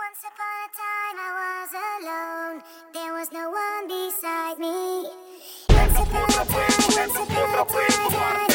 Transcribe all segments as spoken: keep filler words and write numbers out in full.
Once upon a time I was alone. There was no one beside me. Once upon a time, once upon a time.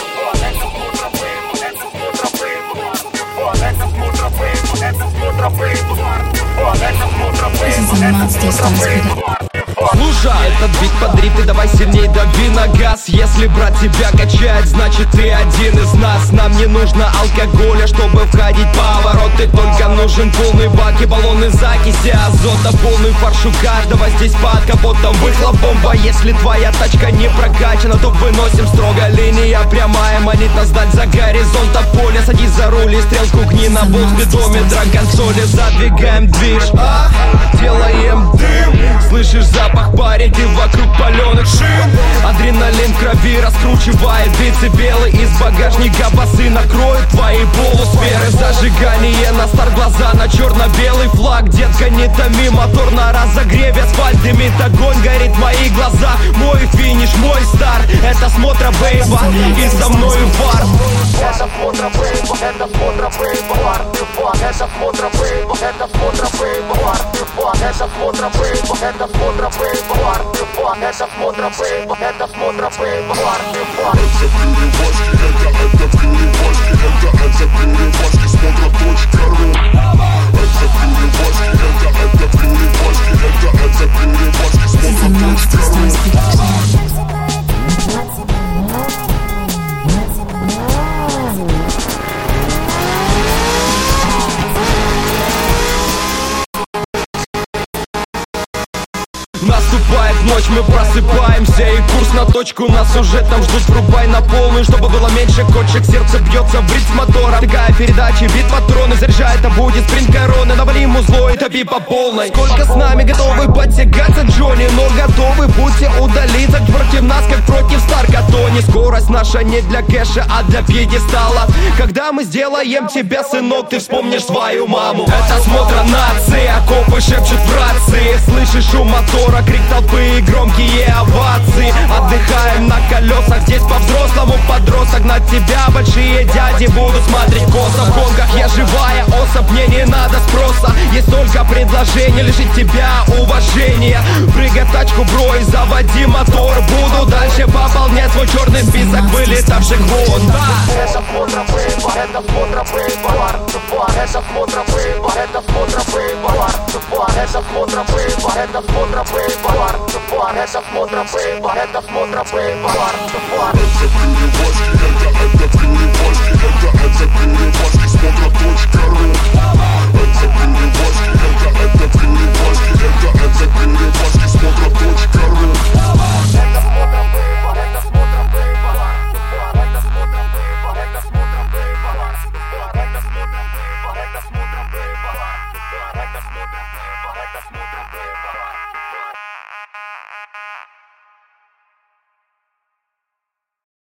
This is a monster stars. Слушай, этот бит подрит, и давай сильней дави на газ. Если брат тебя качает, значит ты один из нас. Нам не нужно алкоголя, чтобы входить в повороты. Только нужен полный бак и баллоны закиси азота. Полный фарш у каждого здесь под капотом выхлоп бомба. Если твоя тачка не прокачана, то выносим строго. Линия прямая, манит нас дать за горизонта поля. Садись за руль и стрелку гни на пол спидометра консоли. Задвигаем движ, а, делаем дым. Слышишь запах пари, ты вокруг паленых шин. Адреналин в крови раскручивает децибелы. Из багажника басы накроют твои полусферы. Зажигание на старт, глаза на черно-белый флаг. Детка, не томи, мотор на разогреве. Асфальт дымит, огонь горит в моих глазах. Мой финиш, мой старт. Это смотра бейба, и со мною вар. Это смотра бейба, это смотра бейба, вар. Это смотра бейба, это смотра бейба, вар. Это смотра бейба, это смотра бейба, вар. Это смотра бейба, это смотра бейба, вар. Это перевозки, это, это перевозки, это, это перевозки, смотра точка ру. Это перевозки, это, это перевозки, это, это перевозки, смотра точка ру. Наступает ночь, мы просыпаемся, и курс на точку. Нас уже там ждут, врубай на полную, чтобы было меньше кочек. Сердце бьется в ритм мотора. Такая передача, бит патроны заряжает, а будет спринт короны. Навали ему зло и топи по полной. Сколько с нами готовы подтягаться, Джонни, но готовы будьте удалиться против нас, как против Старкатони. Скорость наша не для кэша, а для пьедестала. Когда мы сделаем тебя, сынок, ты вспомнишь свою маму. Это смотра нации, окопы шепчут в рации. Слышишь шум мотора, крик толпы и громкие овации. Отдыхаем на колесах, здесь по-взрослому подросток. На тебя большие дяди будут смотреть косо. В гонках я живая особь, мне не надо спроса. Есть только предложение лишить тебя уважения. Прыгай в тачку, бро, и заводи мотор. Буду дальше пополнять свой черный список вылетавших вон. Это смотра бейба, это смотра бейба. Это смотра бейба, это смотра бейба. Это смотра бейба, это смотра бейба. Это смотра бейба, это смотра бейба. Это перевозки, это, это перевозки, это, это перевозки, смотра точка ру. Это перевозки.